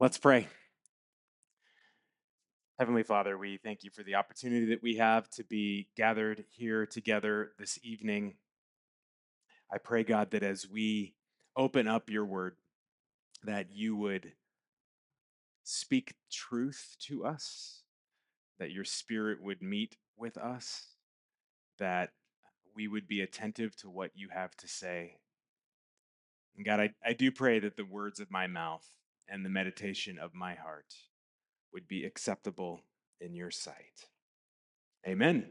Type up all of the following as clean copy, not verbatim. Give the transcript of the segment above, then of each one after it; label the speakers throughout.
Speaker 1: Let's pray. Heavenly Father, we thank you for the opportunity that we have to be gathered here together this evening. I pray, God, that as we open up your word, that you would speak truth to us, that your spirit would meet with us, that we would be attentive to what you have to say. And God, I do pray that the words of my mouth and the meditation of my heart would be acceptable in your sight. Amen.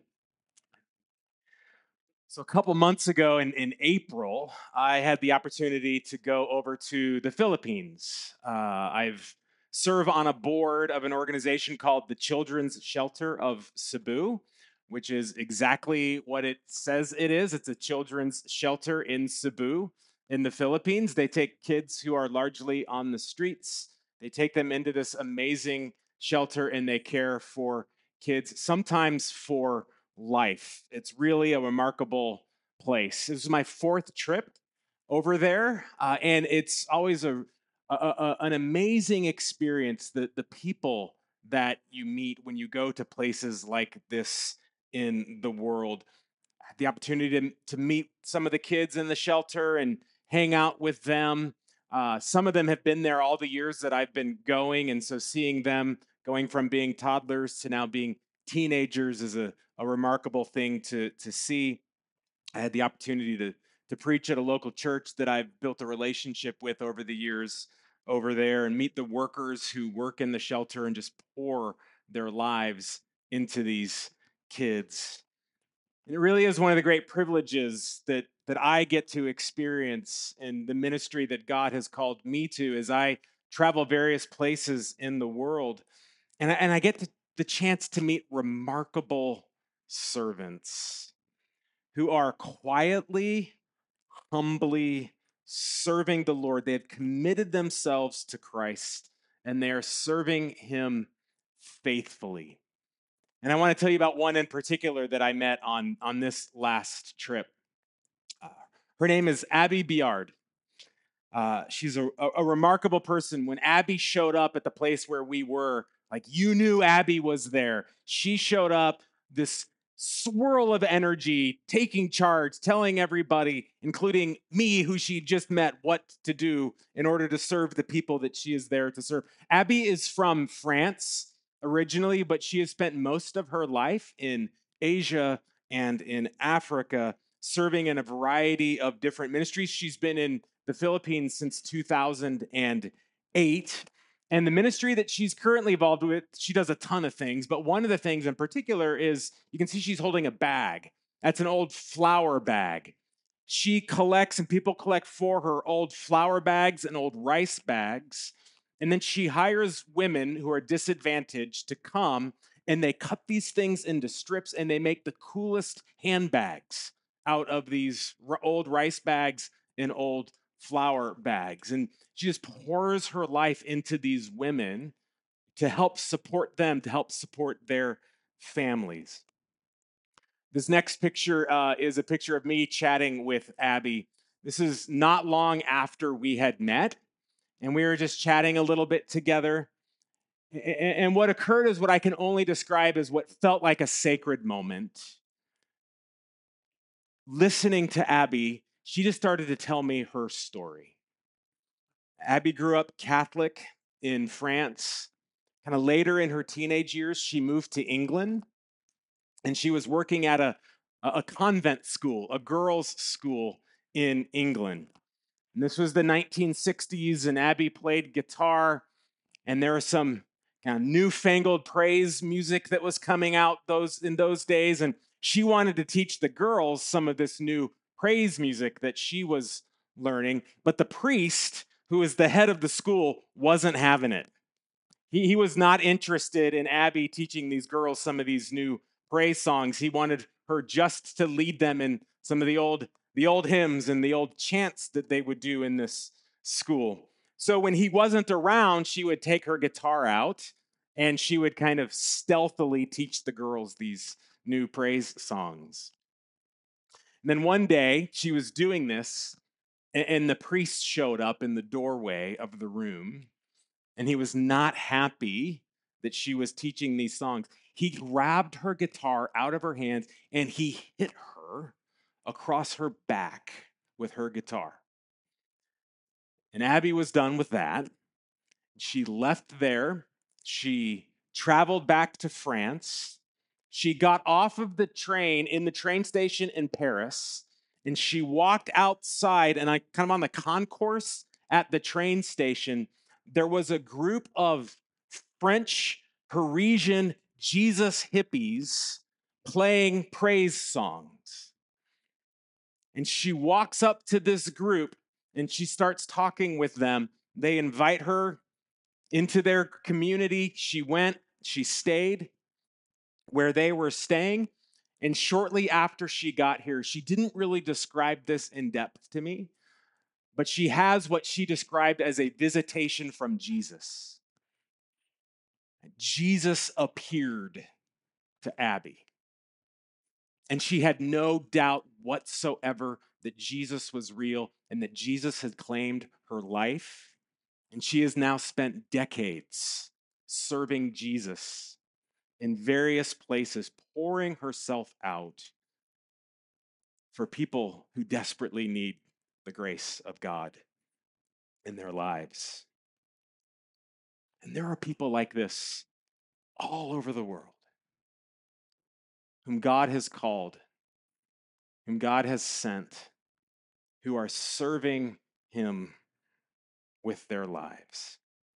Speaker 1: So, a couple months ago in April, I had the opportunity to go over to the Philippines. I've served on a board of an organization called the Children's Shelter of Cebu, which is exactly what it says it is. It's a children's shelter in Cebu in the Philippines. They take kids who are largely on the streets, they take them into this amazing shelter, and they care for kids, sometimes for life. It's really a remarkable place. This is my fourth trip over there, and it's always an amazing experience. The people that you meet when you go to places like this in the world. I had the opportunity to meet some of the kids in the shelter and hang out with them. Some of them have been there all the years that I've been going, and so seeing them going from being toddlers to now being teenagers is a remarkable thing to see. I had the opportunity to preach at a local church that I've built a relationship with over the years over there and meet the workers who work in the shelter and just pour their lives into these kids. And it really is one of the great privileges that I get to experience in the ministry that God has called me to as I travel various places in the world. And I get the chance to meet remarkable servants who are quietly, humbly serving the Lord. They have committed themselves to Christ and they are serving him faithfully. And I want to tell you about one in particular that I met on this last trip. Uh, Her name is Abby Biard. She's a remarkable person. When Abby showed up at the place where we were, like you knew Abby was there. She showed up, this swirl of energy, taking charge, telling everybody, including me, who she just met, what to do in order to serve the people that she is there to serve. Abby is from France originally, but she has spent most of her life in Asia and in Africa, serving in a variety of different ministries. She's been in the Philippines since 2008. And the ministry that she's currently involved with, she does a ton of things, but one of the things in particular is you can see she's holding a bag. That's an old flour bag. She collects, and people collect for her, old flour bags and old rice bags. And then she hires women who are disadvantaged to come and they cut these things into strips and they make the coolest handbags out of these old rice bags and old flour bags. And she just pours her life into these women to help support them, to help support their families. This next picture is a picture of me chatting with Abby. This is not long after we had met, and we were just chatting a little bit together. And what occurred is what I can only describe as what felt like a sacred moment. Listening to Abby, she just started to tell me her story. Abby grew up Catholic in France. Kind of later in her teenage years, she moved to England and she was working at a convent school, a girls' school in England. And this was the 1960s, and Abby played guitar, and there was some kind of newfangled praise music that was coming out in those days. And she wanted to teach the girls some of this new praise music that she was learning. But the priest, who was the head of the school, wasn't having it. He was not interested in Abby teaching these girls some of these new praise songs. He wanted her just to lead them in some of the old hymns and the old chants that they would do in this school. So when he wasn't around, she would take her guitar out and she would kind of stealthily teach the girls these new praise songs. And then one day she was doing this, and the priest showed up in the doorway of the room. and he was not happy that she was teaching these songs. He grabbed her guitar out of her hands and he hit her across her back with her guitar. And Abby was done with that. She left there. She traveled back to France. She got off of the train in the train station in Paris, and she walked outside. And I kind of on the concourse at the train station, there was a group of French Parisian Jesus hippies playing praise songs. And she walks up to this group and she starts talking with them. They invite her into their community. She went, she stayed where they were staying. And shortly after she got here, she didn't really describe this in depth to me, but she has what she described as a visitation from Jesus. Jesus appeared to Abby. And she had no doubt whatsoever that Jesus was real and that Jesus had claimed her life. And she has now spent decades serving Jesus in various places, pouring herself out for people who desperately need the grace of God in their lives. And there are people like this all over the world whom God has called, whom God has sent, who are serving him with their lives.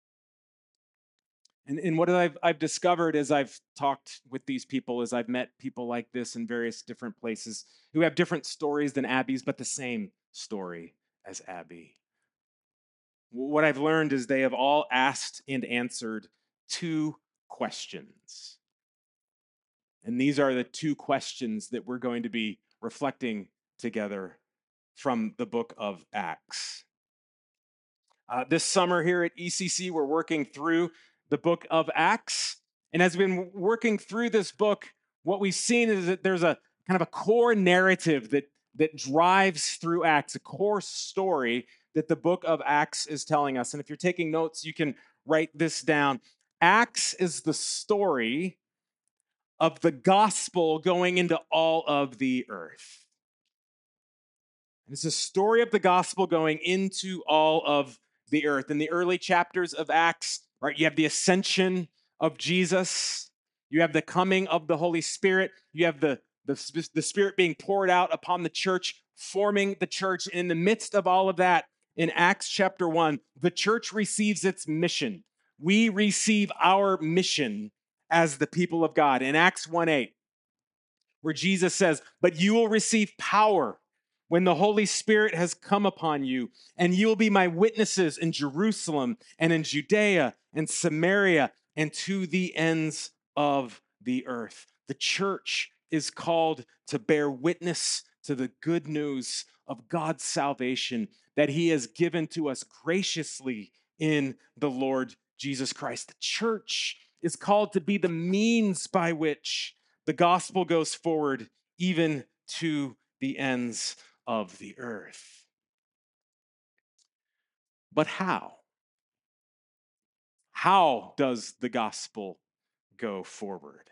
Speaker 1: And what I've discovered as I've talked with these people, as I've met people like this in various different places who have different stories than Abby's, but the same story as Abby. What I've learned is they have all asked and answered two questions. And these are the two questions that we're going to be reflecting together from the book of Acts. This summer here at ECC, we're working through the book of Acts. And as we've been working through this book, what we've seen is that there's a kind of a core narrative that drives through Acts, a core story that the book of Acts is telling us. And if you're taking notes, you can write this down. Acts is the story of the gospel going into all of the earth. It's a story of the gospel going into all of the earth. In the early chapters of Acts, right, you have the ascension of Jesus, you have the coming of the Holy Spirit, you have the Spirit being poured out upon the church, forming the church. And in the midst of all of that, in Acts chapter 1, the church receives its mission. We receive our mission as the people of God. In Acts 1:8, where Jesus says, "But you will receive power when the Holy Spirit has come upon you, and you will be my witnesses in Jerusalem and in Judea and Samaria and to the ends of the earth." The church is called to bear witness to the good news of God's salvation that he has given to us graciously in the Lord Jesus Christ. The church is called to be the means by which the gospel goes forward even to the ends of the earth. But how? How does the gospel go forward?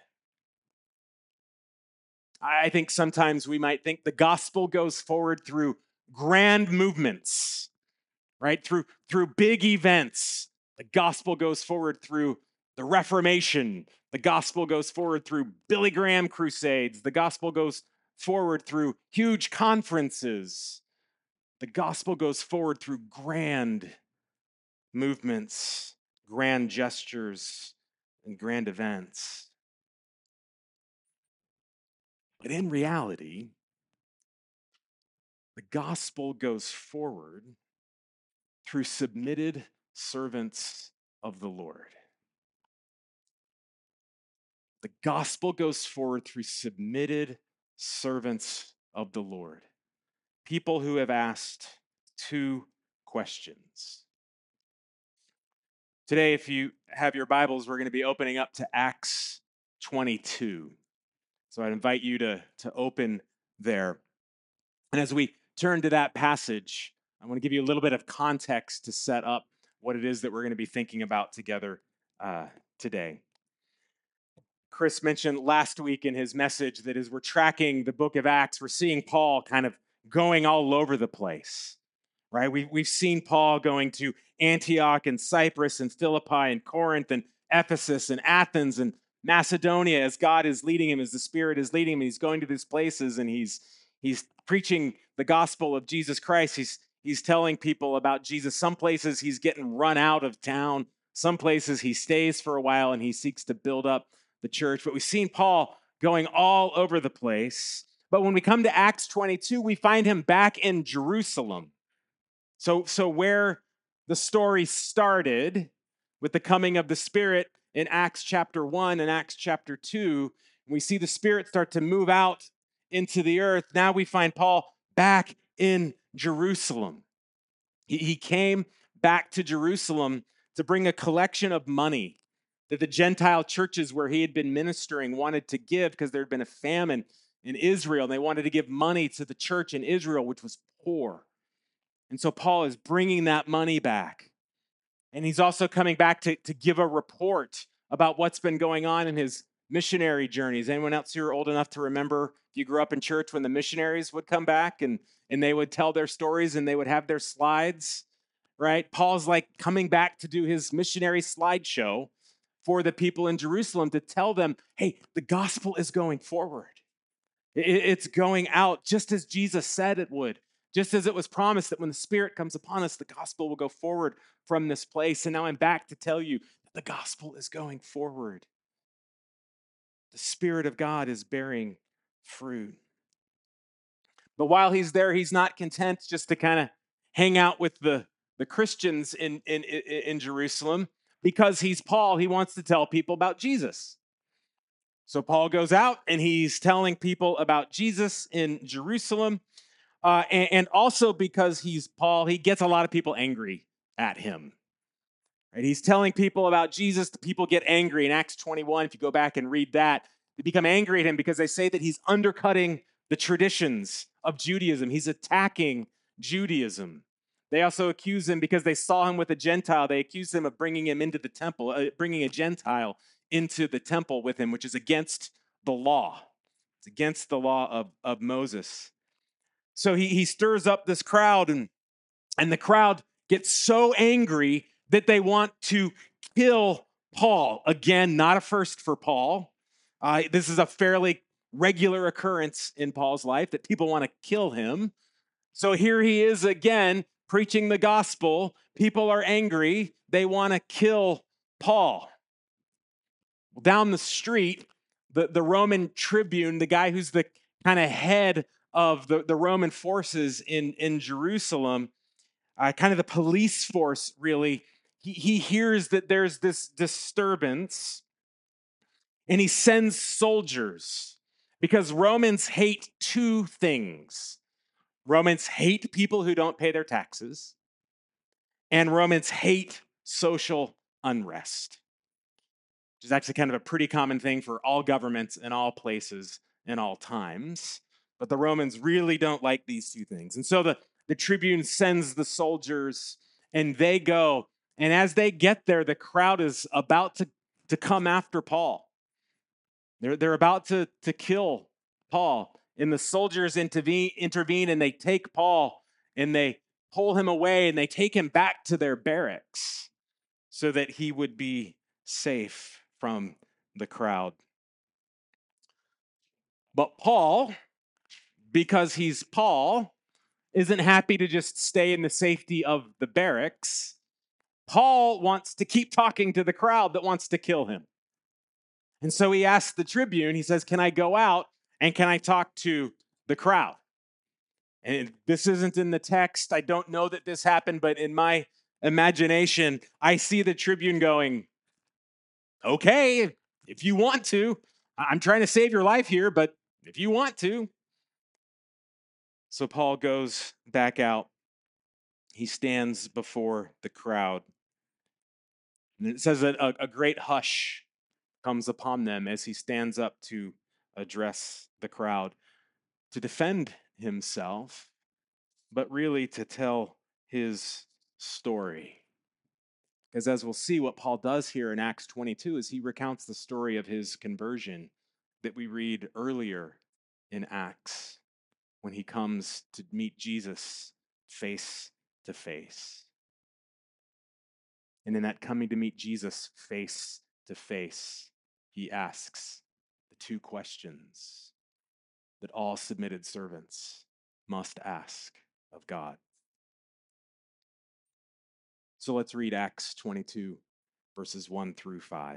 Speaker 1: I think sometimes we might think the gospel goes forward through grand movements, right? Through big events. The gospel goes forward through the Reformation. The gospel goes forward through Billy Graham crusades. The gospel goes forward through huge conferences. The gospel goes forward through grand movements, grand gestures, and grand events. But in reality, the gospel goes forward through submitted servants of the Lord. The gospel goes forward through submitted servants of the Lord. People who have asked two questions. Today, if you have your Bibles, we're going to be opening up to Acts 22. So I'd invite you to open there. And as we turn to that passage, I want to give you a little bit of context to set up what it is that we're going to be thinking about together today. Chris mentioned last week in his message that as we're tracking the book of Acts, we're seeing Paul kind of going all over the place, right? We've seen Paul going to Antioch and Cyprus and Philippi and Corinth and Ephesus and Athens and Macedonia as God is leading him, as the Spirit is leading him. He's going to these places and he's preaching the gospel of Jesus Christ. He's telling people about Jesus. Some places he's getting run out of town. Some places he stays for a while and he seeks to build up the church. But we've seen Paul going all over the place. But when we come to Acts 22, we find him back in Jerusalem. So where the story started with the coming of the Spirit in Acts chapter 1 and Acts chapter 2, we see the Spirit start to move out into the earth. Now we find Paul back in Jerusalem. He came back to Jerusalem to bring a collection of money that the Gentile churches where he had been ministering wanted to give because there had been a famine in Israel. And they wanted to give money to the church in Israel, which was poor. And so Paul is bringing that money back. And he's also coming back to give a report about what's been going on in his missionary journeys. Anyone else here old enough to remember if you grew up in church when the missionaries would come back and they would tell their stories and they would have their slides, right? Paul's like coming back to do his missionary slideshow for the people in Jerusalem to tell them, hey, the gospel is going forward. It's going out just as Jesus said it would. Just as it was promised that when the Spirit comes upon us, the gospel will go forward from this place. And now I'm back to tell you that the gospel is going forward. The Spirit of God is bearing fruit. But while he's there, he's not content just to kind of hang out with the Christians in Jerusalem. Because he's Paul, he wants to tell people about Jesus. So Paul goes out and he's telling people about Jesus in Jerusalem. And also because he's Paul, he gets a lot of people angry at him. Right? He's telling people about Jesus. The people get angry in Acts 21. If you go back and read that, they become angry at him because they say that he's undercutting the traditions of Judaism. He's attacking Judaism. They also accuse him because they saw him with a Gentile. They accuse him of bringing him into the temple, bringing a Gentile into the temple with him, which is against the law. It's against the law of Moses. So he stirs up this crowd, and the crowd gets so angry that they want to kill Paul. Again, not a first for Paul. This is a fairly regular occurrence in Paul's life that people want to kill him. So here he is again preaching the gospel. People are angry. They want to kill Paul. Down the street, the Roman tribune, the guy who's the kind of head of the Roman forces in Jerusalem, kind of the police force, really, he hears that there's this disturbance and he sends soldiers because Romans hate two things. Romans hate people who don't pay their taxes, and Romans hate social unrest, which is actually kind of a pretty common thing for all governments in all places in all times. But the Romans really don't like these two things. And so the tribune sends the soldiers and they go. And as they get there, the crowd is about to come after Paul. They're about to kill Paul. And the soldiers intervene and they take Paul and they pull him away and they take him back to their barracks so that he would be safe from the crowd. But Paul, because he's Paul, isn't happy to just stay in the safety of the barracks. Paul wants to keep talking to the crowd that wants to kill him. And so he asks the tribune, he says, can I go out and can I talk to the crowd? And this isn't in the text. I don't know that this happened, but in my imagination, I see the tribune going, okay, if you want to. I'm trying to save your life here, but if you want to. So Paul goes back out. He stands before the crowd. And it says that a great hush comes upon them as he stands up to address the crowd, to defend himself, but really to tell his story. Because as we'll see, what Paul does here in Acts 22 is he recounts the story of his conversion that we read earlier in Acts when he comes to meet Jesus face to face. And in that coming to meet Jesus face to face, he asks the two questions that all submitted servants must ask of God. So let's read Acts 22, verses 1 through 5.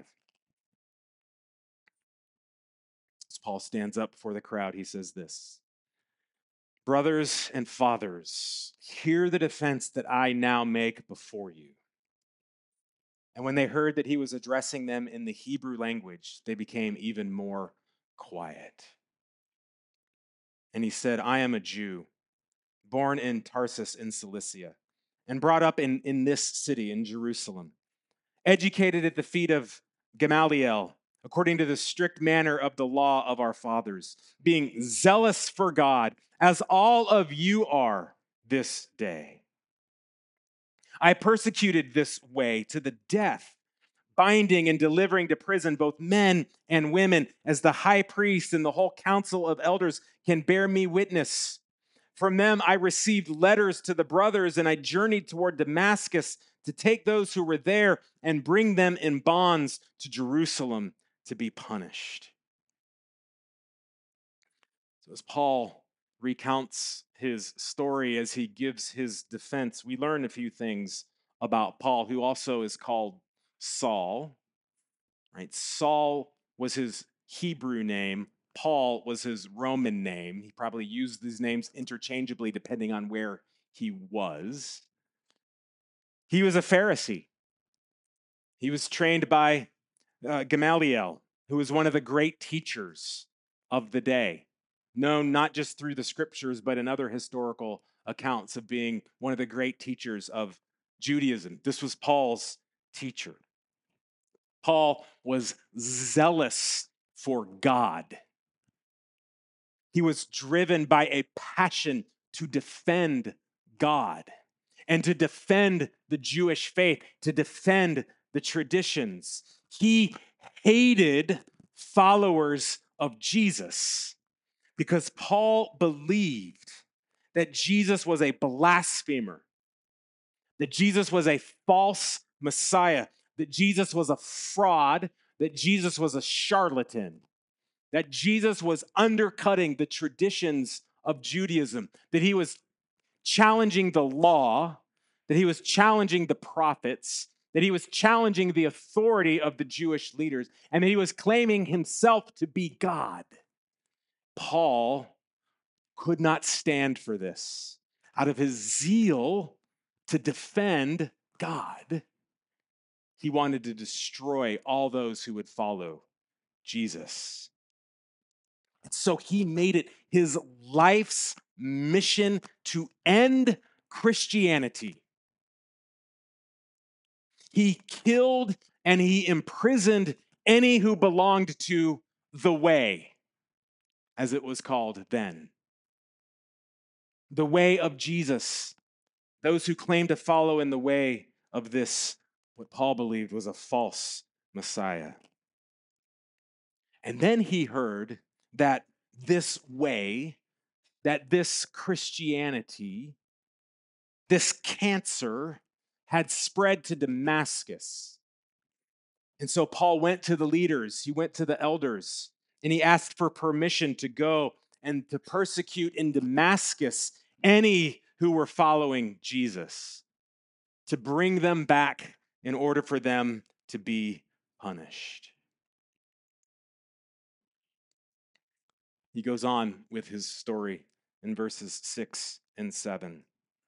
Speaker 1: As Paul stands up before the crowd, he says this: "Brothers and fathers, hear the defense that I now make before you." And when they heard that he was addressing them in the Hebrew language, they became even more quiet. And he said, "I am a Jew, born in Tarsus in Cilicia, and brought up in this city, in Jerusalem, educated at the feet of Gamaliel, according to the strict manner of the law of our fathers, being zealous for God, as all of you are this day. I persecuted this way to the death, binding and delivering to prison both men and women, as the high priest and the whole council of elders can bear me witness. From them I received letters to the brothers, and I journeyed toward Damascus to take those who were there and bring them in bonds to Jerusalem to be punished." So as Paul recounts his story, as he gives his defense, we learn a few things about Paul, who also is called Saul. Right? Saul was his Hebrew name. Paul was his Roman name. He probably used these names interchangeably depending on where he was. He was a Pharisee. He was trained by Gamaliel, who was one of the great teachers of the day, known not just through the scriptures, but in other historical accounts of being one of the great teachers of Judaism. This was Paul's teacher. Paul was zealous for God. He was driven by a passion to defend God and to defend the Jewish faith, to defend the traditions. He hated followers of Jesus because Paul believed that Jesus was a blasphemer, that Jesus was a false Messiah, that Jesus was a fraud, that Jesus was a charlatan, that Jesus was undercutting the traditions of Judaism, that he was challenging the law, that he was challenging the prophets, that he was challenging the authority of the Jewish leaders, and that he was claiming himself to be God. Paul could not stand for this. Out of his zeal to defend God, he wanted to destroy all those who would follow Jesus. And so he made it his life's mission to end Christianity. He killed and he imprisoned any who belonged to the way, as it was called then. The way of Jesus. Those who claimed to follow in the way of this, what Paul believed was a false Messiah. And then he heard that this way, that this Christianity, this cancer had spread to Damascus. And so Paul went to the leaders, he went to the elders, and he asked for permission to go and to persecute in Damascus any who were following Jesus, to bring them back in order for them to be punished. He goes on with his story in verses 6 and 7.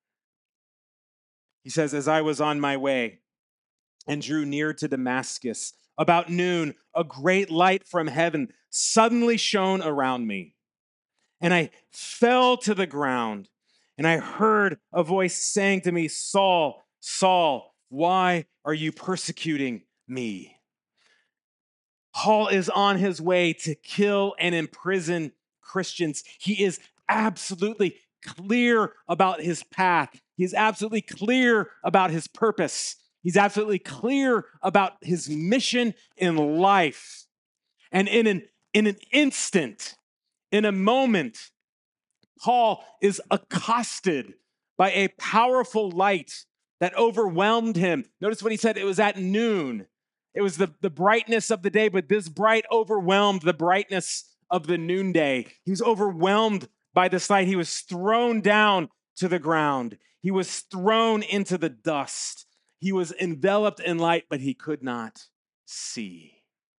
Speaker 1: He says, "As I was on my way and drew near to Damascus, about noon, a great light from heaven suddenly shone around me. And I fell to the ground, and I heard a voice saying to me, 'Saul, Saul, why are you persecuting me?'" Paul is on his way to kill and imprison Christians. He is absolutely clear about his path. He is absolutely clear about his purpose. He's absolutely clear about his mission in life. And in an instant, in a moment, Paul is accosted by a powerful light that overwhelmed him. Notice what he said, it was at noon. It was the brightness of the day, but this bright overwhelmed the brightness of the noonday. He was overwhelmed by this light. He was thrown down to the ground. He was thrown into the dust. He was enveloped in light, but he could not see.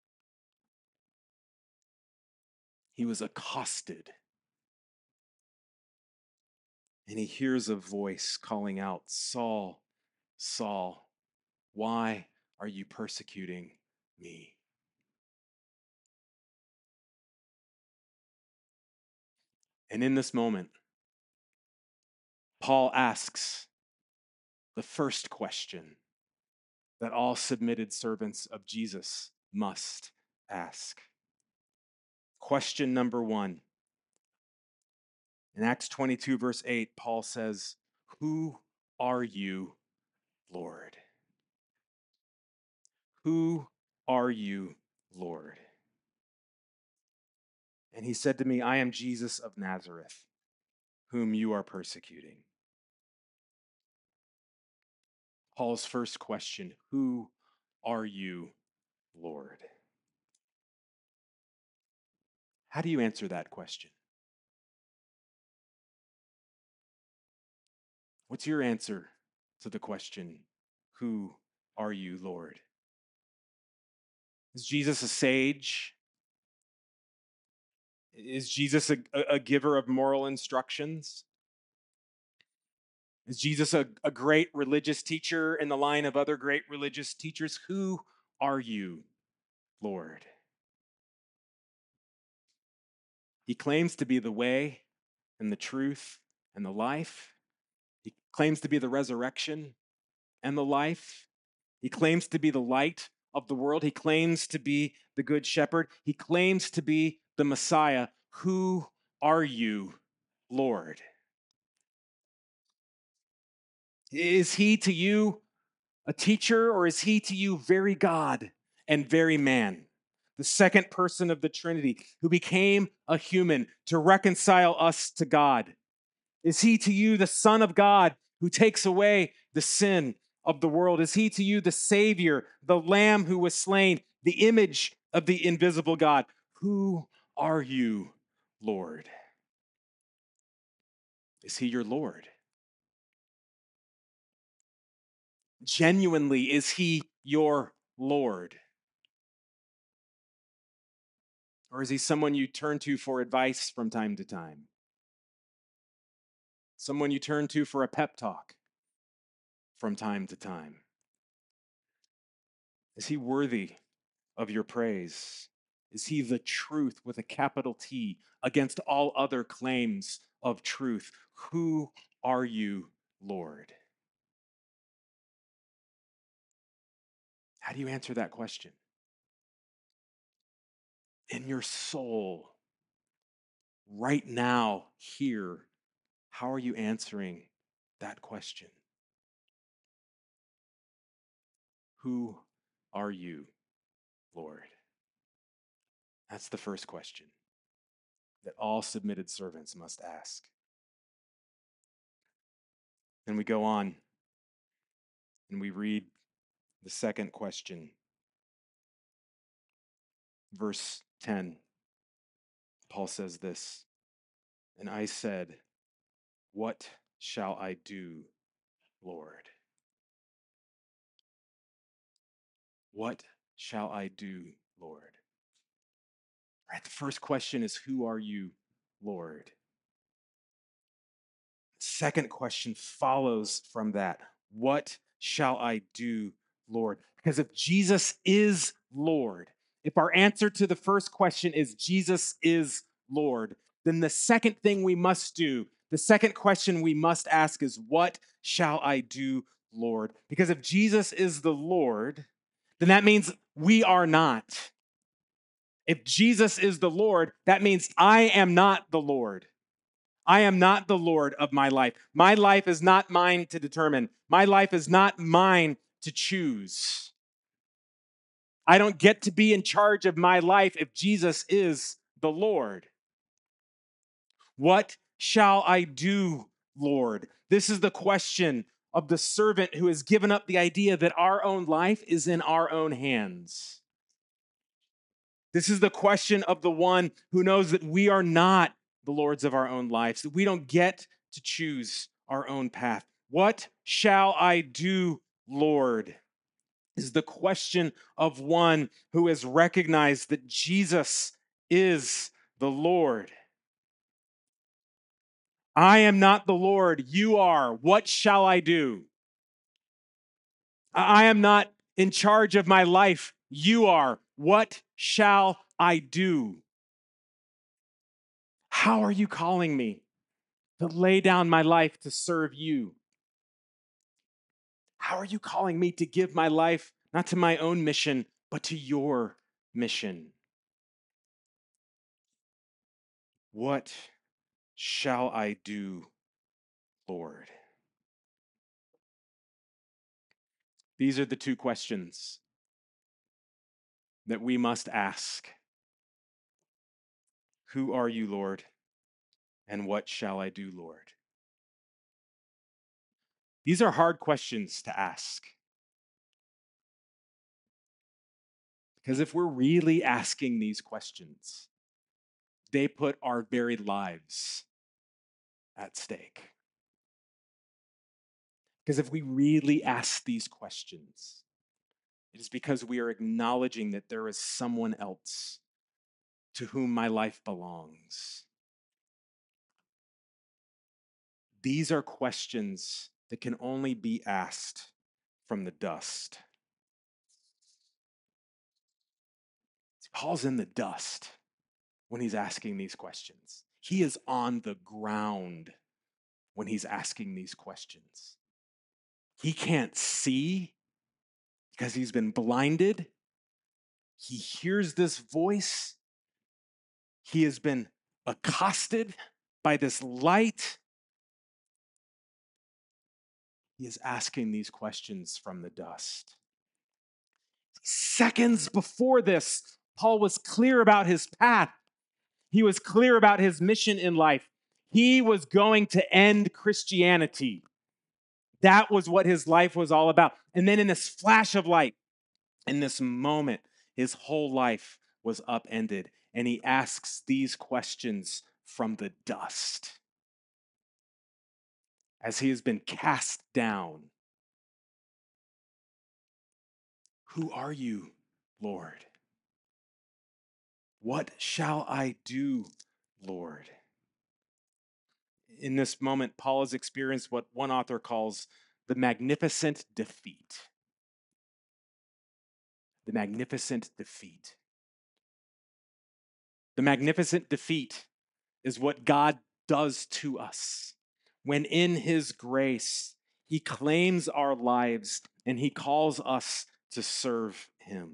Speaker 1: He was accosted. And he hears a voice calling out, Saul, Saul, why are you persecuting me? And in this moment, Paul asks the first question that all submitted servants of Jesus must ask. Question number 1. In Acts 22, verse 8, Paul says, who are you, Lord? Who are you, Lord? And he said to me, I am Jesus of Nazareth, whom you are persecuting. Paul's first question, who are you, Lord? How do you answer that question? What's your answer to the question, who are you, Lord? Is Jesus a sage? Is Jesus a giver of moral instructions? Is Jesus a great religious teacher in the line of other great religious teachers? Who are you, Lord? He claims to be the way and the truth and the life. He claims to be the resurrection and the life. He claims to be the light of the world. He claims to be the good shepherd. He claims to be the Messiah. Who are you, Lord? Is he to you a teacher, or is he to you very God and very man? The second person of the Trinity who became a human to reconcile us to God. Is he to you the Son of God who takes away the sin of the world? Is he to you the Savior, the Lamb who was slain, the image of the invisible God? Who are you, Lord? Is he your Lord? Genuinely, is he your Lord? Or is he someone you turn to for advice from time to time? Someone you turn to for a pep talk from time to time? Is he worthy of your praise? Is he the truth with a capital T against all other claims of truth? Who are you, Lord? How do you answer that question? In your soul, right now, here, how are you answering that question? Who are you, Lord? That's the first question that all submitted servants must ask. Then we go on and we read the second question. Verse 10, Paul says this, and I said, what shall I do, Lord? What shall I do, Lord? Right, the first question is, who are you, Lord? The second question follows from that. What shall I do, Lord? Because if Jesus is Lord, if our answer to the first question is Jesus is Lord, then the second thing we must do, the second question we must ask is, what shall I do, Lord? Because if Jesus is the Lord, then that means we are not. If Jesus is the Lord, that means I am not the Lord. I am not the Lord of my life. My life is not mine to determine. My life is not mine to choose. I don't get to be in charge of my life if Jesus is the Lord. What shall I do, Lord? This is the question of the servant who has given up the idea that our own life is in our own hands. This is the question of the one who knows that we are not the lords of our own lives, that we don't get to choose our own path. What shall I do, Lord? Is the question of one who has recognized that Jesus is the Lord. I am not the Lord, you are. What shall I do? I am not in charge of my life, you are. What shall I do? How are you calling me to lay down my life to serve you? How are you calling me to give my life not to my own mission, but to your mission? What shall I do, Lord? These are the two questions that we must ask. Who are you, Lord? And what shall I do, Lord? These are hard questions to ask. Because if we're really asking these questions, they put our very lives at stake. Because if we really ask these questions, it is because we are acknowledging that there is someone else to whom my life belongs. These are questions that can only be asked from the dust. Paul's in the dust when he's asking these questions. He is on the ground when he's asking these questions. He can't see because he's been blinded. He hears this voice. He has been accosted by this light. He is asking these questions from the dust. Seconds before this, Paul was clear about his path. He was clear about his mission in life. He was going to end Christianity. That was what his life was all about. And then in this flash of light, in this moment, his whole life was upended. And he asks these questions from the dust as he has been cast down. Who are you, Lord? What shall I do, Lord? In this moment, Paul has experienced what one author calls the magnificent defeat. The magnificent defeat. The magnificent defeat is what God does to us when in his grace, he claims our lives and he calls us to serve him.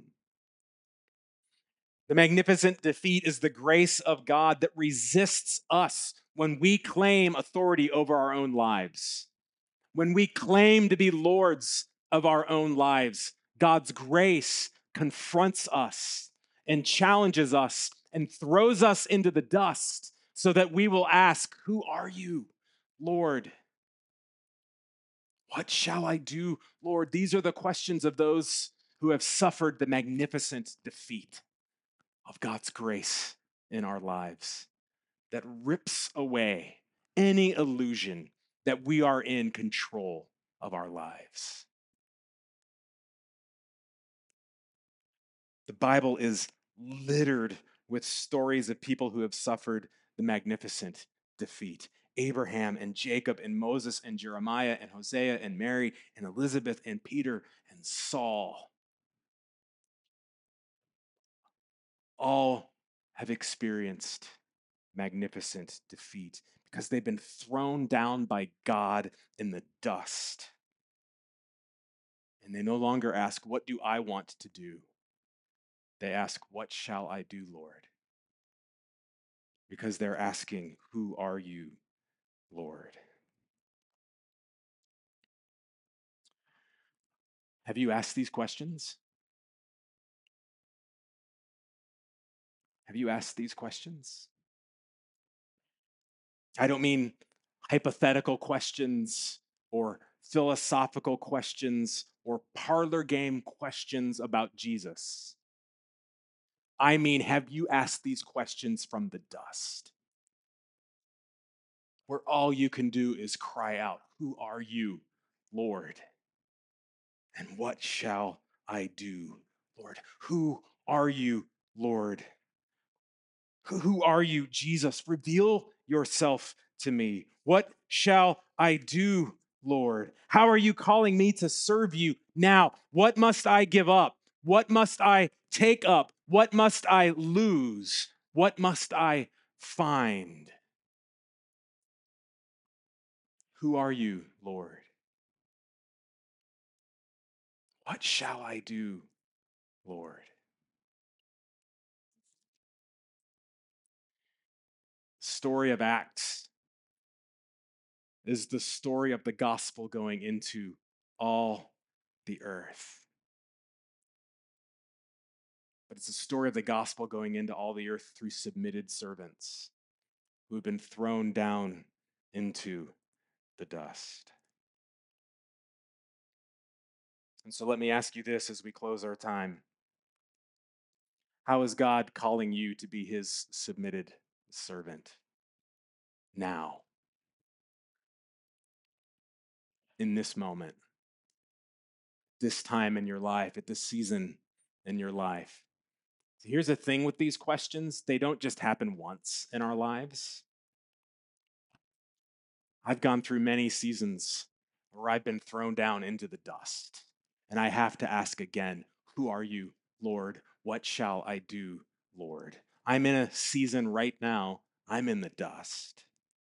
Speaker 1: The magnificent defeat is the grace of God that resists us when we claim authority over our own lives. When we claim to be lords of our own lives, God's grace confronts us and challenges us and throws us into the dust so that we will ask, who are you, Lord? What shall I do, Lord? These are the questions of those who have suffered the magnificent defeat of God's grace in our lives that rips away any illusion that we are in control of our lives. The Bible is littered with stories of people who have suffered the magnificent defeat. Abraham and Jacob and Moses and Jeremiah and Hosea and Mary and Elizabeth and Peter and Saul all have experienced magnificent defeat because they've been thrown down by God in the dust. And they no longer ask, what do I want to do? They ask, what shall I do, Lord? Because they're asking, who are you, Lord? Have you asked these questions? Have you asked these questions? I don't mean hypothetical questions or philosophical questions or parlor game questions about Jesus. I mean, have you asked these questions from the dust, where all you can do is cry out, "Who are you, Lord? And what shall I do, Lord? Who are you, Lord? Who are you, Jesus? Reveal yourself to me. What shall I do, Lord? How are you calling me to serve you now? What must I give up? What must I take up? What must I lose? What must I find? Who are you, Lord? What shall I do, Lord? Story of Acts is the story of the gospel going into all the earth. But it's a story of the gospel going into all the earth through submitted servants who have been thrown down into the dust. And so let me ask you this as we close our time. How is God calling you to be his submitted servant now, in this moment, this time in your life, at this season in your life? So here's the thing with these questions, they don't just happen once in our lives. I've gone through many seasons where I've been thrown down into the dust. And I have to ask again, who are you, Lord? What shall I do, Lord? I'm in a season right now, I'm in the dust.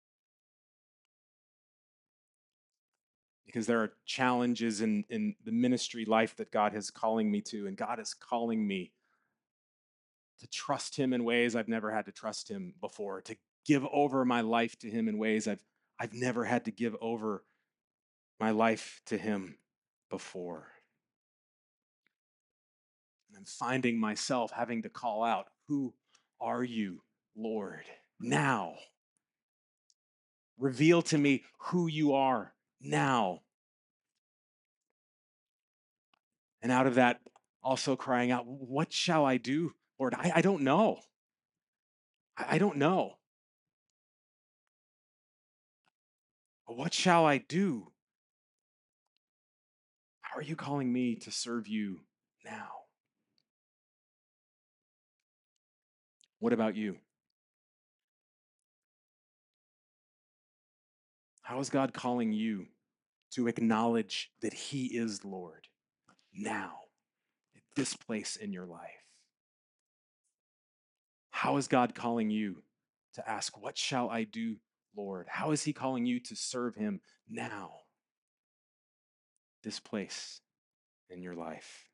Speaker 1: Because there are challenges in the ministry life that God is calling me to, and God is calling me to trust him in ways I've never had to trust him before, to give over my life to him in ways I've never had to give over my life to him before. And I'm finding myself having to call out, who are you, Lord? Now. Reveal to me who you are now. And out of that, also crying out, what shall I do, Lord? I don't know. I don't know. What shall I do? How are you calling me to serve you now? What about you? How is God calling you to acknowledge that he is Lord now, at this place in your life? How is God calling you to ask, what shall I do, Lord? How is he calling you to serve him now, this place in your life?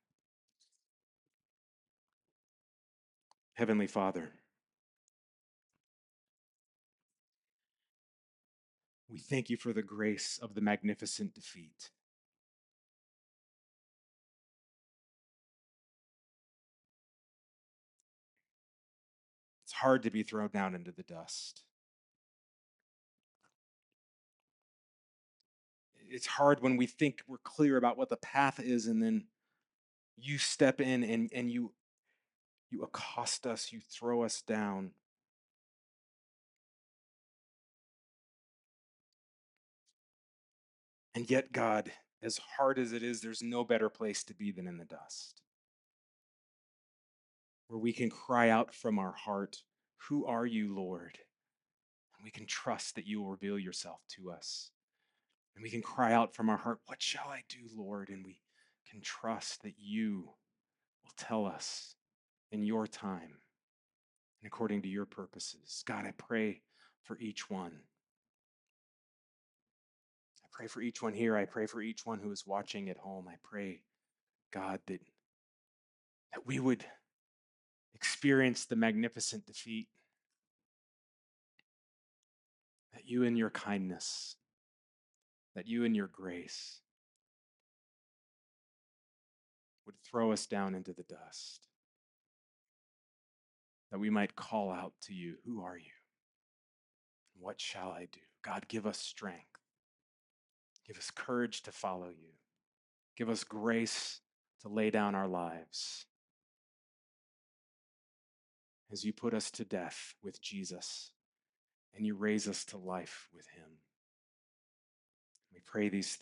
Speaker 1: Heavenly Father, we thank you for the grace of the magnificent defeat. It's hard to be thrown down into the dust. It's hard when we think we're clear about what the path is, and then you step in and you accost us, you throw us down. And yet, God, as hard as it is, there's no better place to be than in the dust, where we can cry out from our heart, who are you, Lord? And we can trust that you will reveal yourself to us. And we can cry out from our heart, what shall I do, Lord? And we can trust that you will tell us in your time and according to your purposes. God, I pray for each one. I pray for each one here. I pray for each one who is watching at home. I pray, God, that we would experience the magnificent defeat, that you in your kindness, that you in your grace would throw us down into the dust, that we might call out to you, who are you? What shall I do? God, give us strength. Give us courage to follow you. Give us grace to lay down our lives as you put us to death with Jesus and you raise us to life with him. We pray these